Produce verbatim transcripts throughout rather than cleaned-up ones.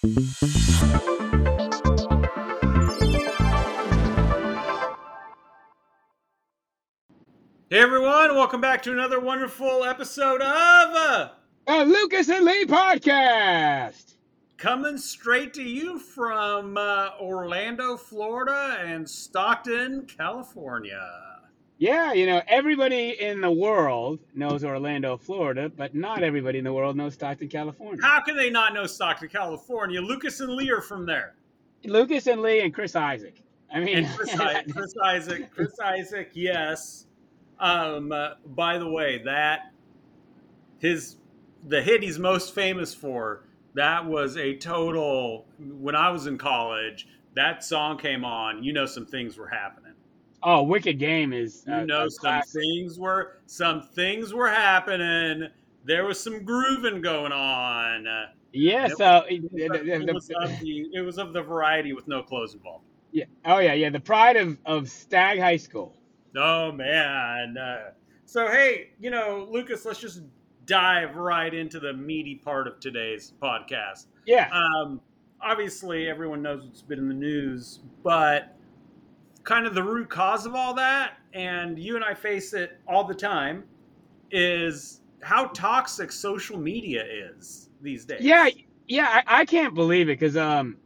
Hey everyone, welcome back to another wonderful episode of uh, A Lucas and Lee podcast. Coming straight to you from uh, Orlando, Florida and Stockton, California. Yeah, you know, everybody in the world knows Orlando, Florida, but not everybody in the world knows Stockton, California. How can they not know Stockton, California? Lucas and Lee are from there. Lucas and Lee and Chris Isaac. I mean, And Chris, I- Chris Isaac, Chris Isaac, yes. Um, uh, by the way, that his the hit he's most famous for, that was a total. When I was in college, that song came on. You know, some things were happening. oh, Wicked Game is You a, know, a some classic. things were some things were happening. There was some grooving going on. Uh, Yeah, it, so it, was, it, was of the it was of the variety with no clothes involved. yeah, oh yeah, yeah, the pride of, of Stagg High School. Oh man! Uh, so hey, you know, Lucas, let's just dive right into the meaty part of today's podcast. Yeah. Um, obviously, everyone knows what's been in the news, but kind of the root cause of all that, and you and I face it all the time, is how toxic social media is these days. Yeah, yeah, I, I can't believe it because um,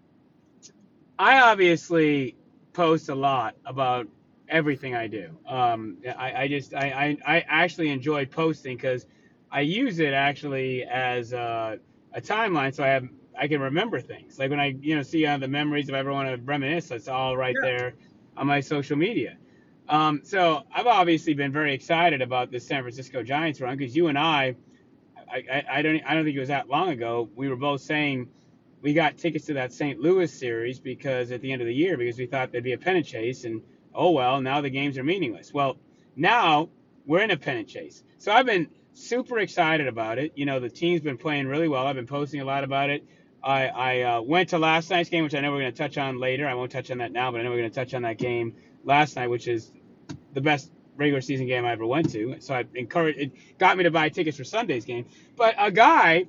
I obviously post a lot about everything I do. Um, I, I just I, I, I actually enjoy posting because I use it actually as a, a timeline, so I have I can remember things. Like when I you know see uh, the memories, if I ever want to reminisce, it's all right Yeah. there on my social media. Um, so I've obviously been very excited about this San Francisco Giants run because you and I, I, I, I don't I don't think it was that long ago, we were both saying we got tickets to that Saint Louis series because at the end of the year because we thought there'd be a pennant chase, and oh well, now the games are meaningless. Well, now we're in a pennant chase, so I've been super excited about it. You know, the team's been playing really well. I've been posting a lot about it. I, I uh, went to last night's game, which I know we're going to touch on later. I won't touch on that now, but I know we're going to touch on that game last night, which is the best regular season game I ever went to. So I encouraged, it got me to buy tickets for Sunday's game. But a guy,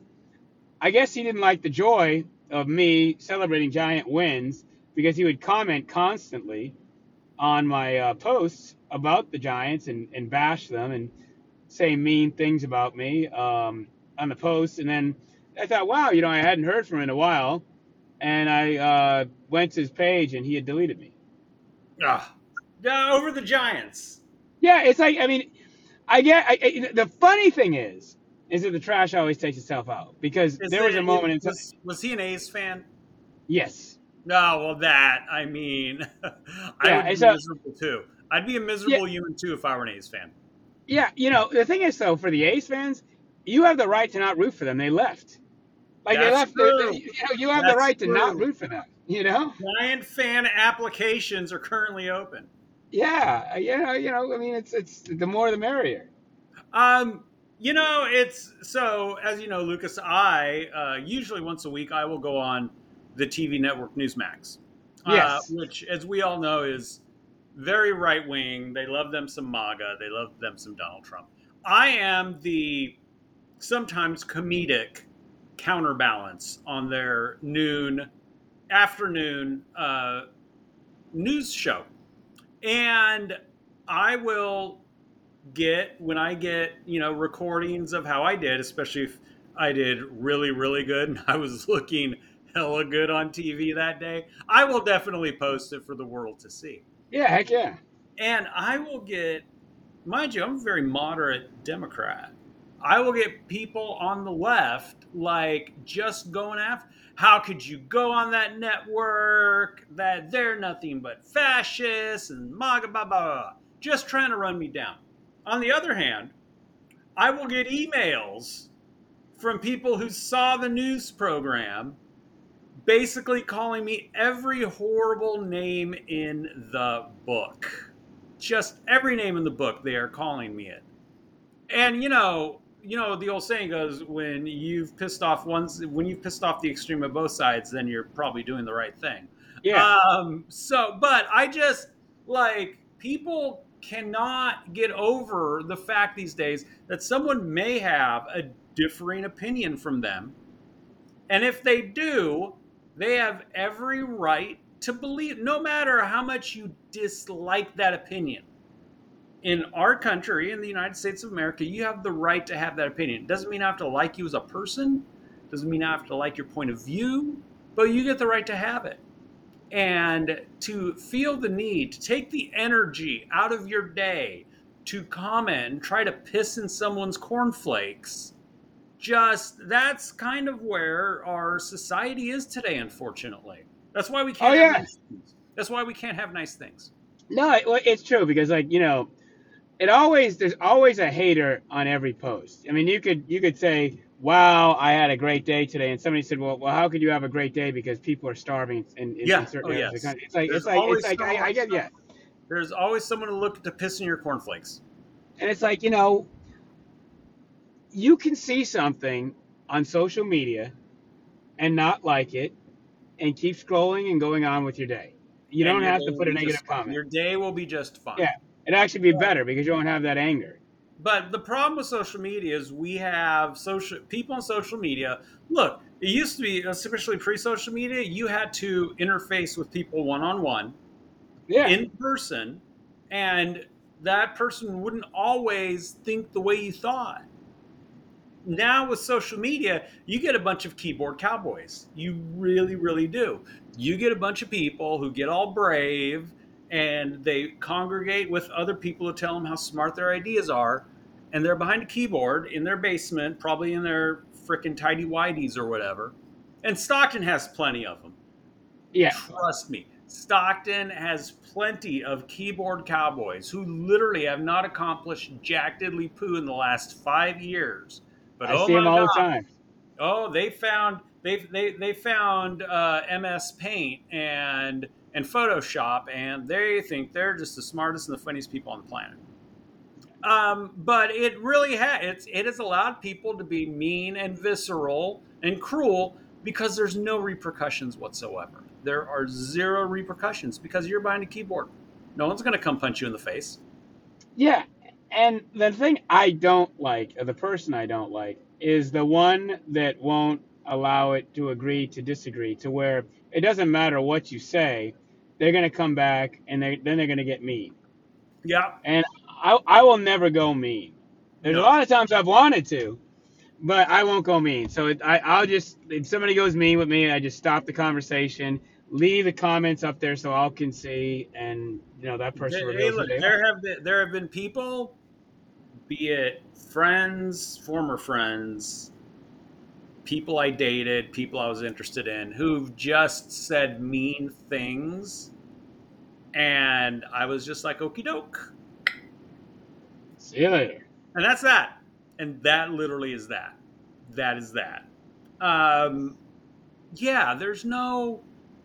I guess he didn't like the joy of me celebrating Giant wins because he would comment constantly on my uh, posts about the Giants and, and bash them and say mean things about me um, on the posts. And then I thought, wow, you know, I hadn't heard from him in a while. And I uh, went to his page and he had deleted me. Ah, yeah, over the Giants. Yeah, it's like, I mean, I get, I, I, the funny thing is, is that the trash always takes itself out because Is there was it, a moment in was, was he an A's fan? Yes. No, well, that, I mean, I Yeah, would be and so- miserable too. I'd be a miserable human too if I were an A's fan. Yeah, you know, the thing is, though, for the A's fans, you have the right to not root for them. They left. Like, they That's left. They, true. they- you know, you have That's the right to true. not root for them, you know? Giant fan applications are currently open. Yeah, you know, you know, I mean, it's it's the more the merrier. Um, you know, it's so as you know, Lucas. I uh, usually once a week I will go on the T V network Newsmax, uh, Yes. which, as we all know, is very right wing. They love them some MAGA. They love them some Donald Trump. I am the sometimes comedic counterbalance on their noon, afternoon uh, news show. And I will get, when I get, you know, recordings of how I did, especially if I did really, really good and I was looking hella good on T V that day, I will definitely post it for the world to see. Yeah, heck yeah. And I will get, mind you, I'm a very moderate Democrat. I will get people on the left like just going after, how could you go on that network, that they're nothing but fascists and MAGA, blah, blah, blah, just trying to run me down. On the other hand, I will get emails from people who saw the news program basically calling me every horrible name in the book. Just every name in the book, they are calling me it. And you know, you know, the old saying goes, when you've pissed off one, when you've pissed off the extreme of both sides, then you're probably doing the right thing. Yeah. Um, so, but I just like people cannot get over the fact these days that someone may have a differing opinion from them. And if they do, They have every right to believe, no matter how much you dislike that opinion. In our country, in the United States of America, you have the right to have that opinion. It doesn't mean I have to like you as a person, doesn't mean I have to like your point of view, but you get the right to have it. And to feel the need to take the energy out of your day to comment and try to piss in someone's cornflakes, just that's kind of where our society is today, unfortunately. That's why we Oh can't have yeah, nice things. That's why we can't have nice things. no, it, well, it's true because like you know, it always there's always a hater on every post. I mean, you could you could say, "Wow, I had a great day today," and somebody said, "Well, well, how could you have a great day because people are starving in, in, in Yeah. Oh certain areas of the yes. country?" It's like There's it's like it's always like I, someone. I get yeah, There's always someone to look to piss in your cornflakes. and it's like you know, you can see something on social media and not like it and keep scrolling and going on with your day. You And don't your have day to will put a be just negative fine. comment. Your day will be just fine. Yeah, it'd actually be better because you don't have that anger. But the problem with social media is we have social people on social media. Look, it used to be, especially pre-social media, you had to interface with people one on one, Yeah, in person, and that person wouldn't always think the way you thought. Now with social media, you get a bunch of keyboard cowboys. You really, really do. You get a bunch of people who get all brave and they congregate with other people to tell them how smart their ideas are. And they're behind a keyboard in their basement, probably in their frickin' tidy whities or whatever. And Stockton has plenty of them. yeah. Trust me. Stockton has plenty of keyboard cowboys who literally have not accomplished jack diddly poo in the last five years. But I oh see my them all the God, time. oh they found they they they found uh, M S Paint and and Photoshop, and they think they're just the smartest and the funniest people on the planet. Um, but it really has it's it has allowed people to be mean and visceral and cruel because there's no repercussions whatsoever. There are zero repercussions because you're behind a keyboard. No one's going to come punch you in the face. Yeah, and the thing I don't like, or the person I don't like, is the one that won't allow it to agree to disagree, to where it doesn't matter what you say, they're gonna come back and they then they're gonna get mean. Yeah, And I I will never go mean. There's a no. lot of times I've wanted to, but I won't go mean. So it, I I'll just if somebody goes mean with me, I just stop the conversation, leave the comments up there so all can see, and you know that person Hey, reveals who look, they are. there have been, there have been people, be it friends, former friends, people I dated, people I was interested in, who've just said mean things, and I was just like, okie doke, See you later. and that's that, and that literally is that. That is that. Um, yeah, there's no,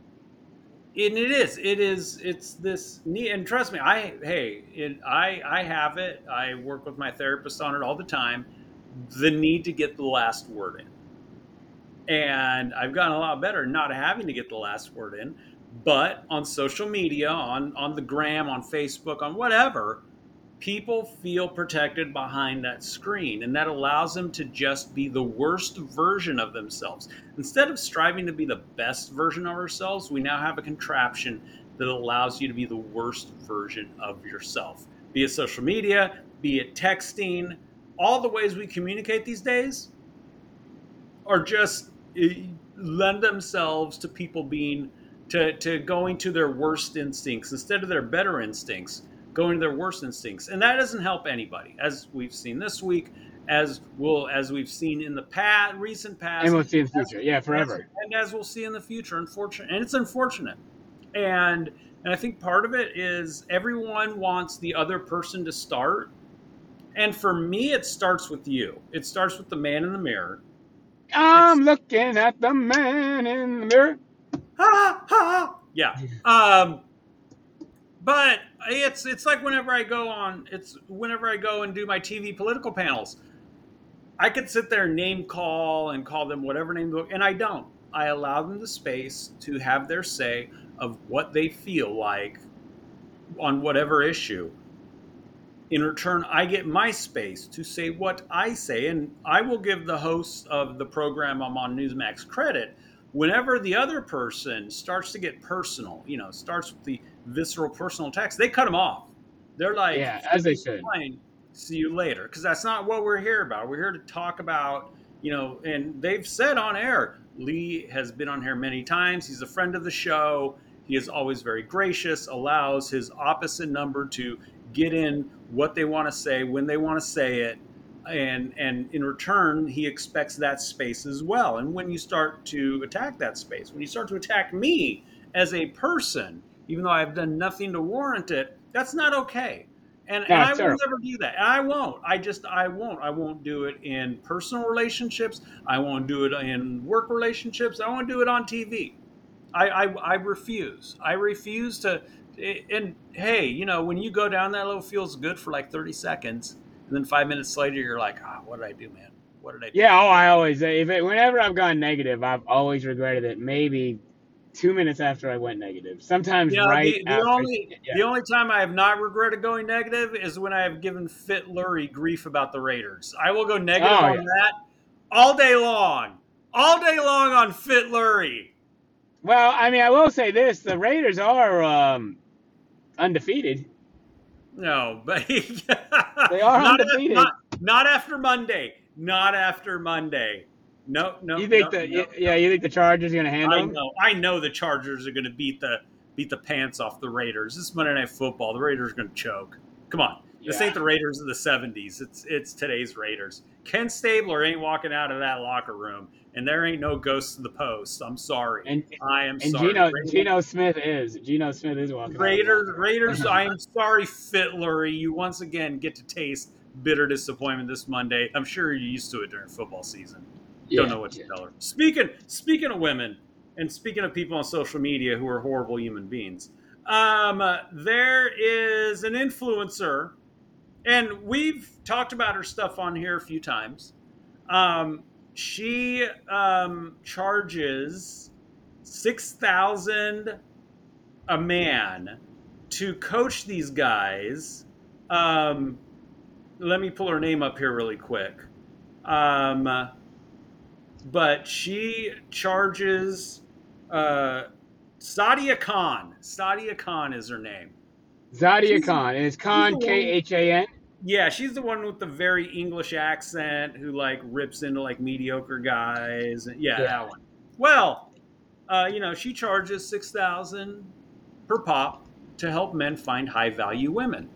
and it is, it is, it's this need, and trust me, I, hey, it, I, I have it. I work with my therapist on it all the time. The need to get the last word in. And I've gotten a lot better not having to get the last word in. But on social media, on on the gram, on Facebook, on whatever, people feel protected behind that screen, and that allows them to just be the worst version of themselves. Instead of striving to be the best version of ourselves, we now have a contraption that allows you to be the worst version of yourself. Be it social media, be it texting, all the ways we communicate these days are just eh, lend themselves to people being to, to going to their worst instincts instead of their better instincts, going to their worst instincts. And that doesn't help anybody, as we've seen this week, as we'll as we've seen in the past recent And past, we'll see in the as, future. Yeah, as, forever. and as we'll see in the future. Unfortunate, and it's unfortunate. And and I think part of it is everyone wants the other person to start. And for me, it starts with you. It starts with the man in the mirror. I'm It's looking at the man in the mirror. ha ha. Yeah. Um, but it's it's like whenever I go on, it's whenever I go and do my T V political panels, I could sit there and name call and call them whatever name, and I don't. I allow them the space to have their say of what they feel like on whatever issue. In return, I get my space to say what I say, and I will give the hosts of the program I'm on Newsmax credit. whenever the other person starts to get personal, you know, starts with the visceral personal attacks, they cut them off. They're like, Yeah, as they should. fine, see you later. Because that's not what we're here about. We're here to talk about, you know, and they've said on air, Lee has been on here many times. He's a friend of the show. He is always very gracious, allows his opposite number to get in what they want to say when they want to say it. And and in return, he expects that space as well. And when you start to attack that space, when you start to attack me as a person, even though I've done nothing to warrant it, that's not okay. And, No, and I it's will terrible. never do that. And I won't. I just, I won't. I won't do it in personal relationships. I won't do it in work relationships. I won't do it on T V. I, I, I refuse. I refuse to. And hey, you know, when you go down that low, feels good for like thirty seconds. And then five minutes later, you're like, oh, what did I do, man? What did I do? Yeah, oh, I always, if it, whenever I've gone negative, I've always regretted it maybe two minutes after I went negative. Sometimes You know, right the, the after. only Yeah. the only time I have not regretted going negative is when I have given Fit Lurie grief about the Raiders. I will go negative Oh, on yeah. that all day long. All day long on Fit Lurie. Well, I mean, I will say this. The Raiders are um, undefeated. No, but They are not, undefeated. not, not after Monday. Not after Monday. No, no, You think no, the no, yeah, you think the Chargers are going to handle I them? know. I know the Chargers are going to beat the beat the pants off the Raiders. This is Monday Night Football. The Raiders are going to choke. Come on. This Yeah. ain't the Raiders of the seventies. It's it's today's Raiders. Ken Stabler ain't walking out of that locker room, and there ain't no ghost of the post. I'm sorry. And I am and sorry. Geno Raiders, Geno Smith is Geno Smith is walking. Raiders, out Raiders. I am sorry, Fit Lurie. You once again get to taste bitter disappointment this Monday. I'm sure you're used to it during football season. yeah, Don't know what to yeah. tell her. Speaking speaking of women, and speaking of people on social media who are horrible human beings, um, uh, there is an influencer, and we've talked about her stuff on here a few times. Um, she um, charges six thousand a man to coach these guys. Um, let me pull her name up here really quick. Um, but she charges uh, Sadia Khan. Sadia Khan is her name. Zadia She's, Khan, and it's she's Khan the K one, H A N. yeah, she's the one with the very English accent who like rips into like mediocre guys. Yeah, Yeah. that one. Well, uh, you know, she charges six thousand per pop to help men find high value women.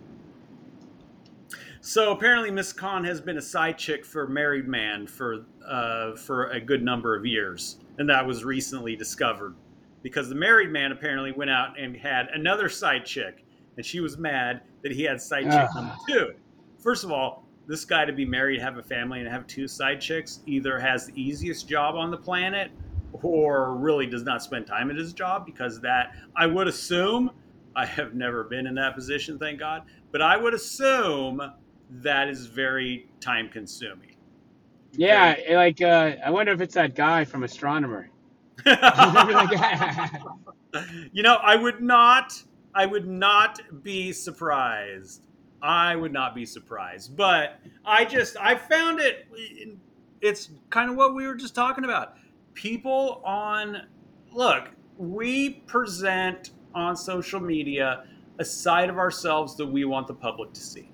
So apparently, Miss Khan has been a side chick for a married man for uh, for a good number of years, and that was recently discovered because the married man apparently went out and had another side chick, and she was mad that he had side chick Ugh. number two. First of all, this guy to be married, have a family, and have two side chicks either has the easiest job on the planet or really does not spend time at his job, because that, I would assume, I have never been in that position, thank God, but I would assume that is very time consuming. Yeah, like uh, I wonder if it's that guy from Astronomer. Remember that guy? You know, I would not, I would not be surprised. I would not be surprised. But I just, I found it, it's kind of what we were just talking about. People on, look, we present on social media a side of ourselves that we want the public to see.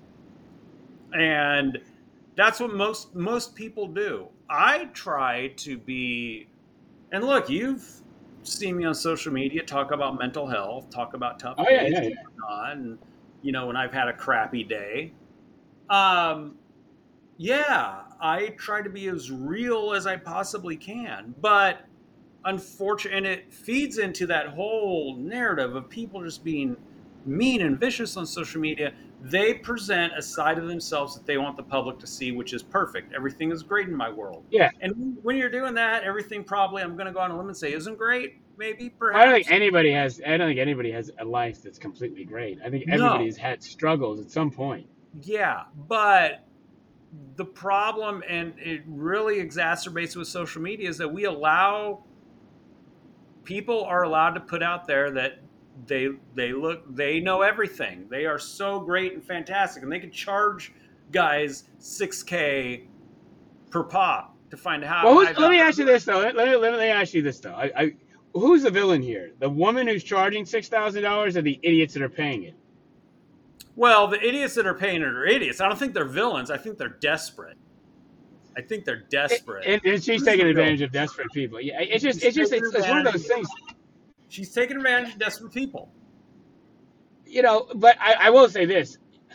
And that's what most most people do. I try to be, and look, you've seen me on social media talk about mental health, talk about tough Oh yeah, days yeah, yeah. and whatnot, and you know, when I've had a crappy day. Um, yeah, I try to be as real as I possibly can, but unfortunately, and it feeds into that whole narrative of people just being mean and vicious on social media. They present a side of themselves that they want the public to see, which is perfect. Everything is great in my world. Yeah. And when you're doing that, everything probably, I'm going to go on a limb and say, isn't great. Maybe, I perhaps. don't think anybody has. I don't think anybody has a life that's completely great. I think No. everybody's had struggles at some point. Yeah, but the problem, and it really exacerbates with social media, is that we allow, people are allowed to put out there that they they look, they know everything. They are so great and fantastic, and they can charge guys six K per pop. to find how Well, high who's, let value. me ask you this though. Let, let me let me ask you this though. I, I who's the villain here? The woman who's charging six thousand dollars, or the idiots that are paying it? Well, the idiots that are paying it are idiots. I don't think they're villains. I think they're desperate. I think they're desperate. And, and she's Who's taking the villain? advantage of desperate people. Yeah, it's just She's it's just taking it's, it's one of advantage. those things. She's taking advantage of desperate people. You know, but I, I will say this: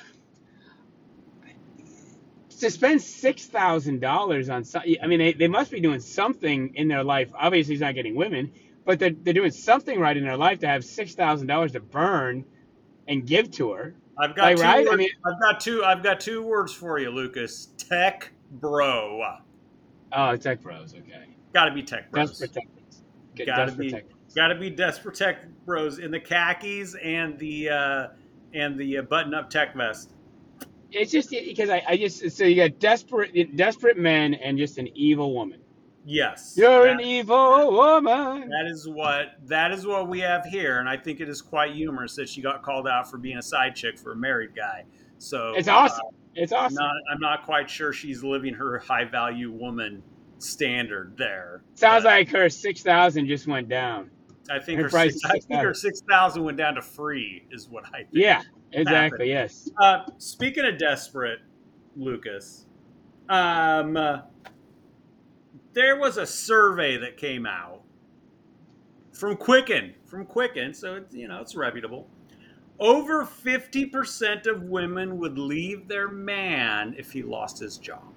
to spend six thousand dollars on some, I mean, they, they must be doing something in their life. Obviously, he's not getting women, but they're, they're doing something right in their life to have six thousand dollars to burn and give to her. I've got Like, two. right? Words, I mean, I've got two. I've got two words for you, Lucas. Tech bro. oh, tech bros, okay. Got to be tech bros. Desperate tech bros. Get Got to desperate be. tech bros. Got to be desperate tech bros in the khakis and the uh, and the uh, button-up tech vest. It's just because I, I just so you got desperate desperate men and just an evil woman. Yes, You're that, an evil woman. that is what that is what we have here, and I think it is quite humorous that she got called out for being a side chick for a married guy. So It's awesome. Uh, It's I'm awesome. not. I'm not quite sure she's living her high-value woman standard there. Sounds but like her six thousand just went down. I think her her, price six, is I think her six thousand. six thousand went down to free, is what I think. Yeah, exactly. happened. Yes. Uh, speaking of desperate, Lucas, um, uh, there was a survey that came out from Quicken, from Quicken, so it's, you know, it's reputable. Over fifty percent of women would leave their man if he lost his job.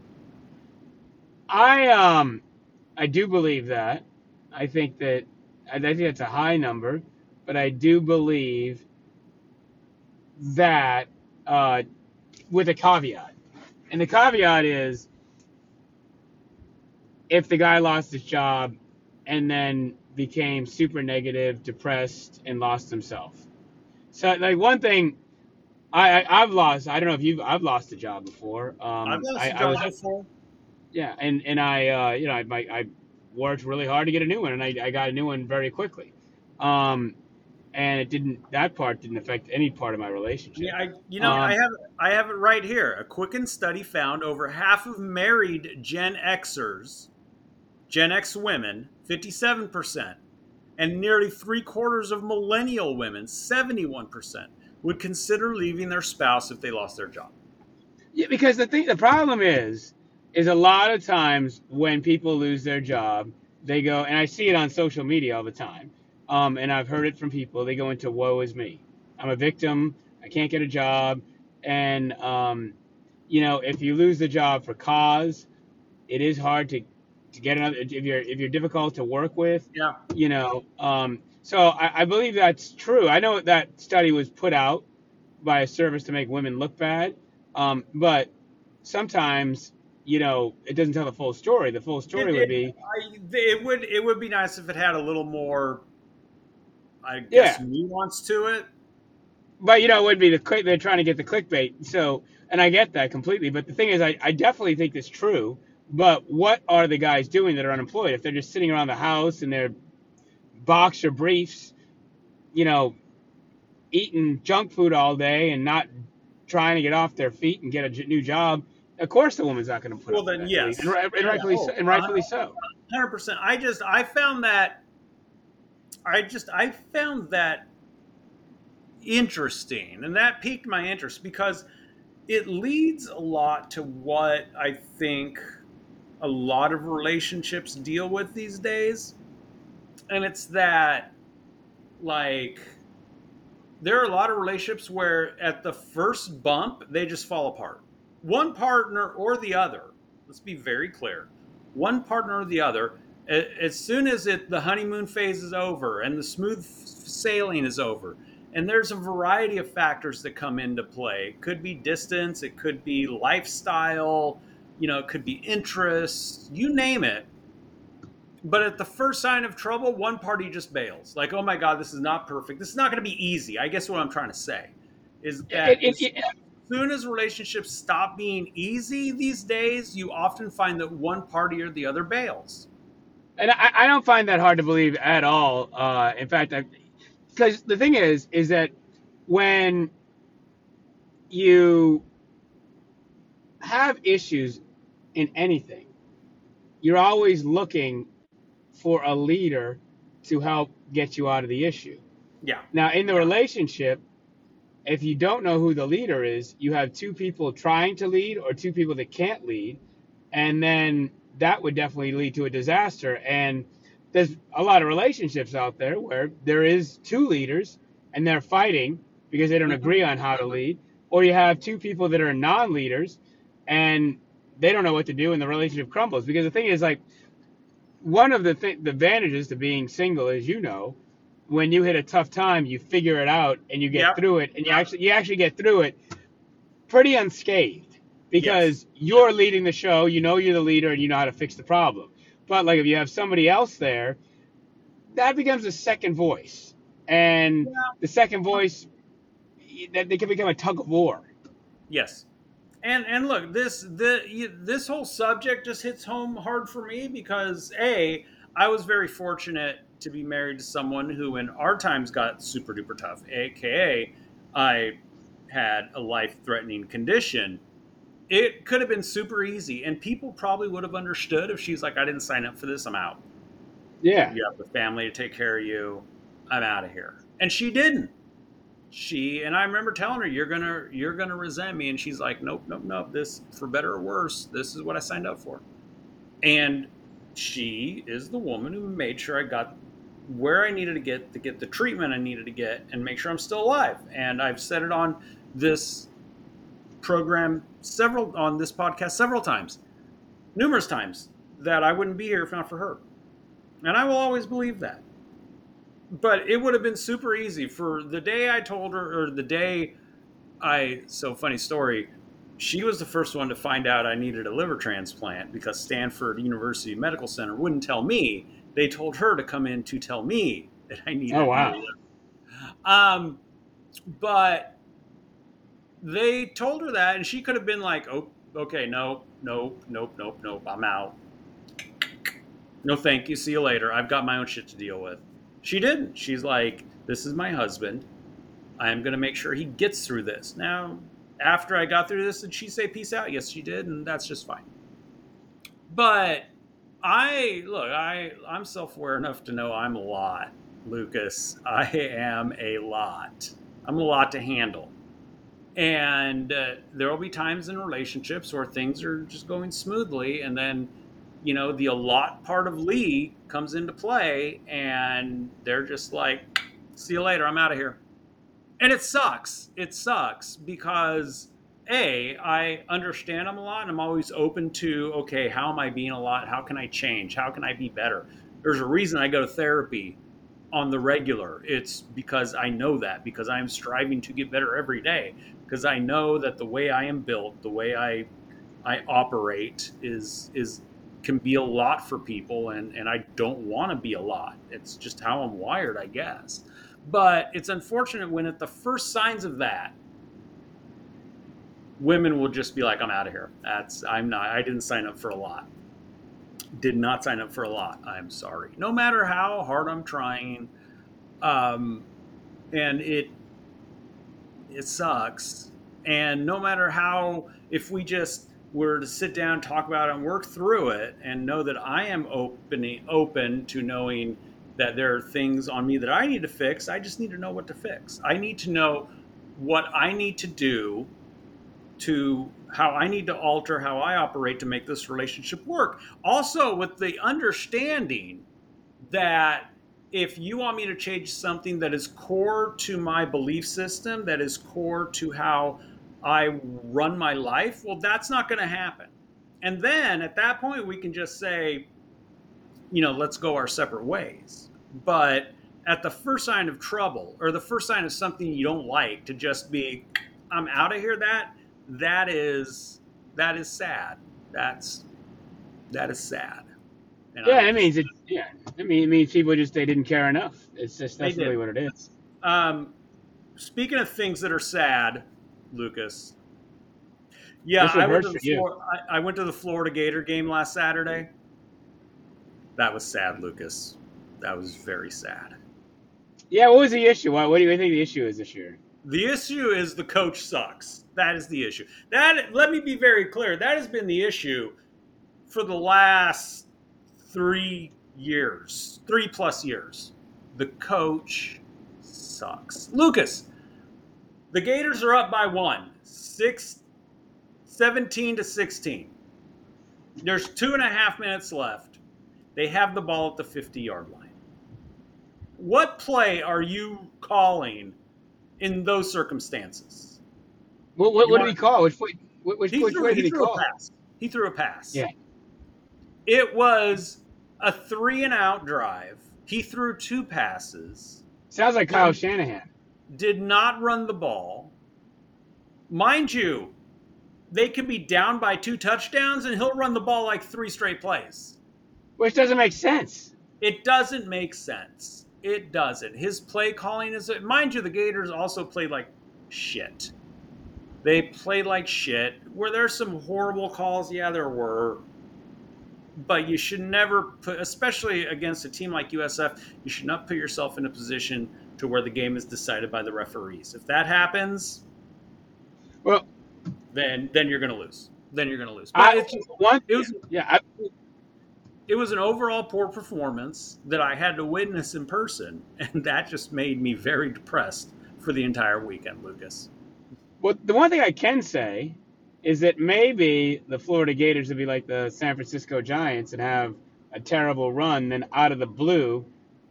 I um, I do believe that. I think that I think that's a high number, but I do believe that uh, with a caveat, and the caveat is if the guy lost his job and then became super negative, depressed, and lost himself. So, like one thing, I, I I've lost. I don't know if you've. I've lost a job before. Um, I've lost I, a I job was before. yeah, and and I uh, you know I, my, I worked really hard to get a new one, and I, I got a new one very quickly. Um, and it didn't. That part didn't affect any part of my relationship. Yeah, I, you know, I Um, have I have it right here. A Quicken study found over half of married Gen Xers, Gen X women, fifty-seven percent, and nearly three quarters of millennial women, seventy-one percent, would consider leaving their spouse if they lost their job. yeah, because the thing, the problem is, is a lot of times when people lose their job, they go, and I see it on social media all the time. Um, and I've heard it from people. They go into "woe is me." I'm a victim. I can't get a job, and um, you know, if you lose the job for cause, it is hard to, to get another. If you're if you're difficult to work with, Yeah. you know. Um, so I, I believe that's true. I know that study was put out by a service to make women look bad, um, but sometimes you know it doesn't tell the full story. The full story It, would it, be I, it would it would be nice if it had a little more, I yeah. guess, nuance to it. But you know, it would be the click. They're trying to get the clickbait. So, and I get that completely. But the thing is, I, I definitely think it's true. But what are the guys doing that are unemployed? If they're just sitting around the house in their boxer briefs, you know, eating junk food all day and not trying to get off their feet and get a j- new job, of course the woman's not going to put Well, up with then that. yes, And, ri- and yeah, rightfully oh, so, and rightfully so. one hundred percent. I just I found that I just I found that interesting, and that piqued my interest because it leads a lot to what I think a lot of relationships deal with these days, and it's that, like, there are a lot of relationships where at the first bump they just fall apart, one partner or the other. Let's be very clear, one partner or the other. As soon as it the honeymoon phase is over and the smooth sailing is over, and there's a variety of factors that come into play. It could be distance, it could be lifestyle, you know, it could be interests, you name it. But at the first sign of trouble, one party just bails. Like, oh my God, this is not perfect. This is not going to be easy. I guess what I'm trying to say is that It, it, as it, soon as relationships stop being easy these days, you often find that one party or the other bails. and I, I don't find that hard to believe at all. Uh, in fact, because the thing is, is that when you have issues in anything, you're always looking for a leader to help get you out of the issue. Yeah. Now, in the relationship, if you don't know who the leader is, you have two people trying to lead or two people that can't lead, and then that would definitely lead to a disaster. And there's a lot of relationships out there where there is two leaders and they're fighting because they don't Mhm. agree on how to lead, or you have two people that are non-leaders and they don't know what to do and the relationship crumbles. Because the thing is, like, one of the th- the advantages to being single is, you know, when you hit a tough time, you figure it out and you get Yep. through it, and you actually you actually get through it pretty unscathed Yes. because you're leading the show, you know you're the leader, and you know how to fix the problem. But like if you have somebody else there, that becomes a second voice, and Yeah. the second voice that they can become a tug of war. Yes. And and look, this the you- this whole subject just hits home hard for me because a I was very fortunate to be married to someone who, in our times, got super duper tough. A K A, I had a life threatening condition. It could have been super easy, and people probably would have understood if she's like, "I didn't sign up for this. I'm out. Yeah. You have a family to take care of you. I'm out of here." And she didn't. She and I remember telling her, "You're gonna you're gonna resent me," and she's like, "Nope, nope, nope. This, for better or worse, this is what I signed up for." And she is the woman who made sure I got where I needed to get to get the treatment I needed to get and make sure I'm still alive. And I've said it on this program several on this podcast several times, numerous times, that I wouldn't be here if not for her. And I will always believe that. But it would have been super easy for the day I told her, or the day I, so funny story, she was the first one to find out I needed a liver transplant because Stanford University Medical Center wouldn't tell me. They told her to come in to tell me that I Oh needed a new wow. liver. Um, but they told her that, and she could have been like, "Oh, okay, no, nope, nope, nope, nope, I'm out. No, thank you. See you later. I've got my own shit to deal with." She didn't. She's like, "This is my husband. I am going to make sure he gets through this." Now, after I got through this, did she say peace out? Yes, she did, and that's just fine. But I look, I I'm self-aware enough to know I'm a lot, Lucas. I am a lot. I'm a lot to handle. And uh, there will be times in relationships where things are just going smoothly, and then, you know, the a lot part of Lee comes into play, and they're just like, "See you later. I'm out of here." And it sucks. It sucks because a I understand I'm a lot, and I'm always open to, okay, how am I being a lot? How can I change? How can I be better? There's a reason I go to therapy on the regular. It's because I know that, because I am striving to get better every day, because I know that the way I am built, the way I I operate is is can be a lot for people, and and I don't want to be a lot. It's just how I'm wired, I guess. But it's unfortunate when at the first signs of that, women will just be like, "I'm out of here. That's I'm not I didn't sign up for a lot. Did not sign up for a lot. I'm sorry." No matter how hard I'm trying, um and it it sucks. And no matter how, if we just were to sit down, talk about it, and work through it, and know that I am opening open to knowing that there are things on me that I need to fix, I just need to know what to fix. I need to know what I need to do, to how I need to alter how I operate to make this relationship work. Also, with the understanding that if you want me to change something that is core to my belief system, that is core to how I run my life, well, that's not going to happen. And then at that point, we can just say, you know, let's go our separate ways. But at the first sign of trouble, or the first sign of something you don't like, to just be, "I'm out of here," that that is that is sad. That's that is sad. And Yeah, I'm it just means it. Yeah, I mean, it means people just they didn't care enough. It's just they that's really did. what it is. Um, Speaking of things that are sad, Lucas. Yeah, This one I went hurts to for the you. Flor- I, I went to the Florida Gator game last Saturday. That was sad, Lucas. That was very sad. Yeah, what was the issue? What, what do you think the issue is this year? The issue is the coach sucks. That is the issue. That, let me be very clear. That has been the issue for the last three years, three plus years. The coach sucks. Lucas, the Gators are up by one, six, seventeen to sixteen. There's two and a half minutes left. They have the ball at the fifty yard line. What play are you calling in those circumstances? What, what, You what did want he call? Which, which, which, he which threw, way he did he threw a call? pass. He threw a pass. Yeah. It was a three and out drive. He threw two passes. Sounds like Kyle Did- Shanahan. Did not run the ball. Mind you, they can be down by two touchdowns and he'll run the ball like three straight plays. Which doesn't make sense. It doesn't make sense. It doesn't. His play calling is, mind you, the Gators also play like shit. They play like shit. Were there some horrible calls? Yeah, there were. But you should never put, especially against a team like U S F, you should not put yourself in a position to where the game is decided by the referees. If that happens, Well, then then you're going to lose. Then you're going to lose. But I, it's just, one, it was yeah, I, it was an overall poor performance that I had to witness in person, and that just made me very depressed for the entire weekend, Lucas. well, the one thing I can say is that maybe the Florida Gators would be like the San Francisco Giants and have a terrible run, then out of the blue,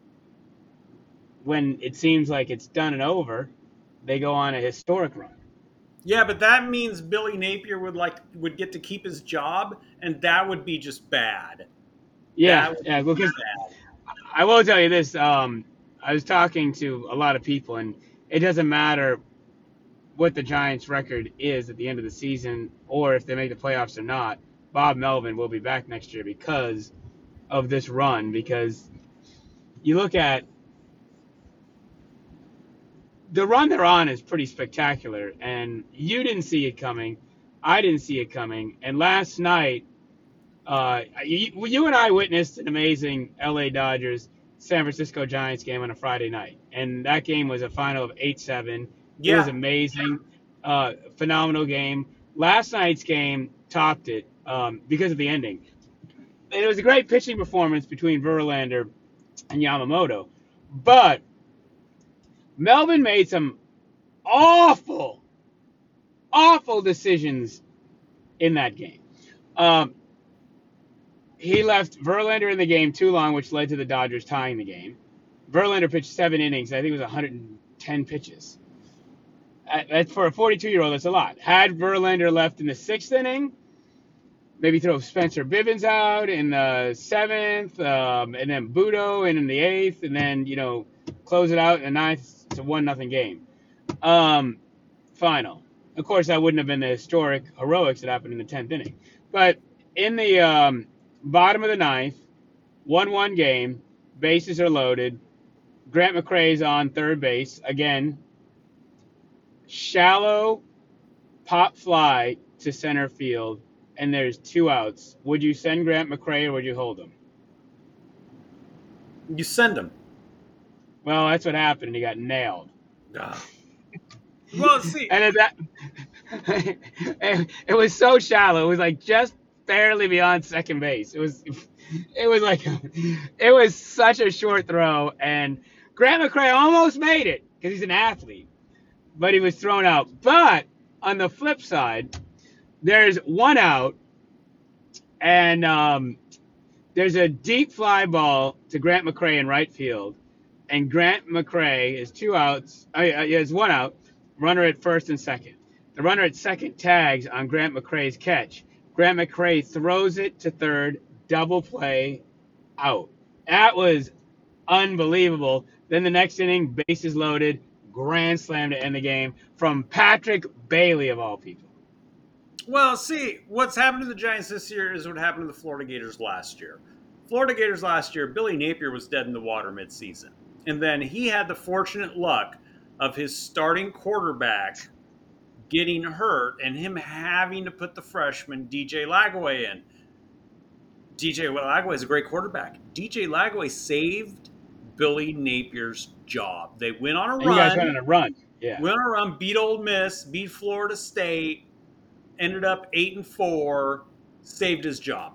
when it seems like it's done and over, they go on a historic run. Yeah, but that means Billy Napier would like would get to keep his job, and that would be just bad. Yeah, That would yeah. be Because bad. I will tell you this: um, I was talking to a lot of people, and it doesn't matter what the Giants' record is at the end of the season, or if they make the playoffs or not. Bob Melvin will be back next year because of this run. Because you look at the run they're on is pretty spectacular, and you didn't see it coming. I didn't see it coming. And last night, uh, you, you and I witnessed an amazing L A Dodgers San Francisco Giants game on a Friday night, and that game was a final of eight seven. It was Yeah, amazing, uh, phenomenal game. Last night's game topped it um, because of the ending. And it was a great pitching performance between Verlander and Yamamoto, but Melvin made some awful, awful decisions in that game. Um, he left Verlander in the game too long, which led to the Dodgers tying the game. Verlander pitched seven innings. I think it was one hundred ten pitches. That's for a forty-two-year-old, that's a lot. Had Verlander left in the sixth inning, maybe throw Spencer Bivens out in the seventh, um, and then Budo in, in the eighth, and then, you know, close it out in the ninth. It's a one nothing game. Um, final. Of course, that wouldn't have been the historic heroics that happened in the tenth inning. But in the um, bottom of the ninth, one one game, bases are loaded. Grant McCrae's on third base. Again, shallow pop fly to center field, and there's two outs. Would you send Grant McCrae or would you hold him? you send him. Well, that's what happened, and he got nailed. Ah. Well, see, And at that, it, it was so shallow. It was like just barely beyond second base. It was, it was like, it was such a short throw, and Grant McCrae almost made it because he's an athlete, but he was thrown out. But on the flip side, there's one out, and um, there's a deep fly ball to Grant McCrae in right field, and Grant McCrae is two outs. Uh, he has one out, runner at first and second. The runner at second tags on Grant McCrae's catch. Grant McCrae throws it to third, double play, out. That was unbelievable. Then the next inning, bases loaded, grand slam to end the game from Patrick Bailey, of all people. well, see, what's happened to the Giants this year is what happened to the Florida Gators last year. Florida Gators last year, Billy Napier was dead in the water midseason. And then he had the fortunate luck of his starting quarterback getting hurt and him having to put the freshman D J Lagway in. D J Lagway is a great quarterback. D J Lagway saved Billy Napier's job. They went on a And run. you guys went on a run. Yeah. Went on a run, beat Ole Miss, beat Florida State, ended up eight and four, saved his job.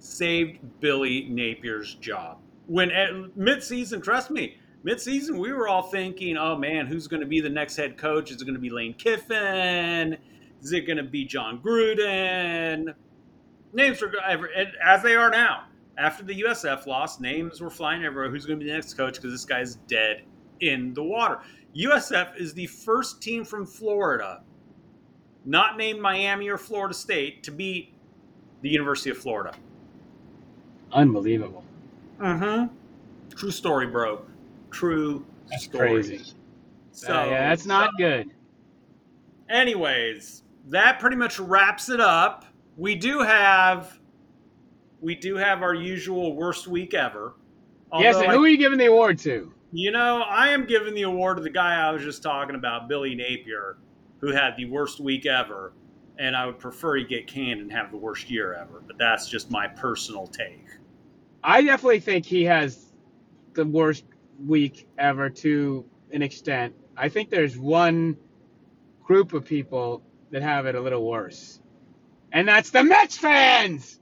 saved Billy Napier's job. When at mid-season, trust me, mid-season we were all thinking, "Oh man, who's going to be the next head coach? Is it going to be Lane Kiffin? Is it going to be John Gruden?" Names were as they are now. After the U S F loss, names were flying everywhere. Who's going to be the next coach? Because this guy's dead in the water. U S F is the first team from Florida, not named Miami or Florida State, to beat the University of Florida. Unbelievable. Mm-hmm. True story, bro. True That's story. Crazy. So uh, yeah, that's not good. Anyways, that pretty much wraps it up. We do have, we do have our usual worst week ever. Yes, and I, who are you giving the award to? You know, I am giving the award to the guy I was just talking about, Billy Napier, who had the worst week ever. And I would prefer he get canned and have the worst year ever. But that's just my personal take. I definitely think he has the worst week ever to an extent. I think there's one group of people that have it a little worse. And that's the Mets fans!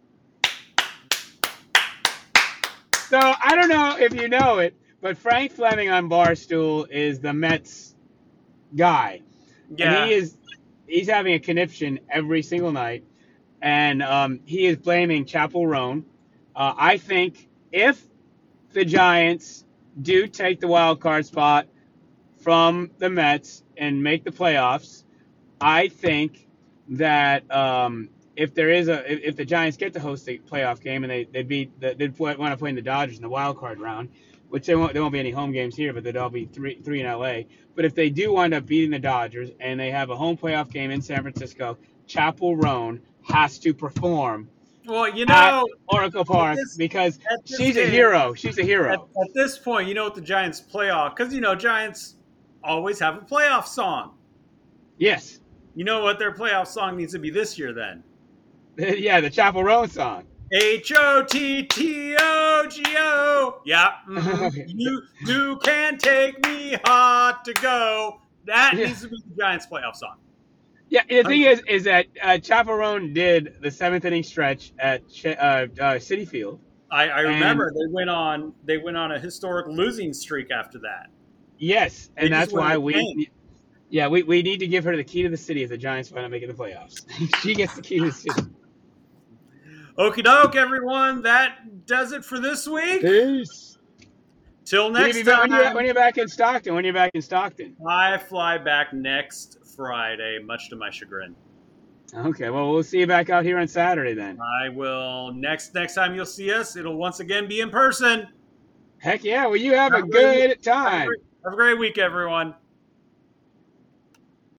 So, I don't know if you know it, but Frank Fleming on Barstool is the Mets guy. Yeah. And he is he's having a conniption every single night. And um, he is blaming Chappell Roan. Uh, I think if the Giants do take the wild card spot from the Mets and make the playoffs, I think that um, if there is a if, if the Giants get to host a playoff game and they they beat the, they want to play in the Dodgers in the wild card round, which there won't there won't be any home games here, but they'll all be three three in L A. But if they do wind up beating the Dodgers and they have a home playoff game in San Francisco, Chappell Roan has to perform. Well, you know, Oracle Park this, because she's game, a hero. She's a hero. At, at this point, you know what the Giants playoff, because, you know, Giants always have a playoff song. Yes. You know what their playoff song needs to be this year then? Yeah, the Chappell Roan song. H O T T O G O. Yeah. Mm-hmm. you, you can take me hot to go. That yeah. needs to be the Giants playoff song. Yeah, the thing is, is that uh, Chappell Roan did the seventh inning stretch at uh, uh, Citi Field. I, I remember and, they went on they went on a historic losing streak after that. Yes, and they that's why we, game. yeah, we, we need to give her the key to the city if the Giants wind up making the playoffs. She gets the key to the city. Okie doke, everyone. That does it for this week. Peace. Till next when time. When you're, when you're back in Stockton, when you're back in Stockton. I fly back next Friday, much to my chagrin. Okay, well, we'll see you back out here on Saturday then. I will. Next next time you'll see us, it'll once again be in person. Heck yeah, well, you have, have a good great, time. Have a, great, have a great week, everyone.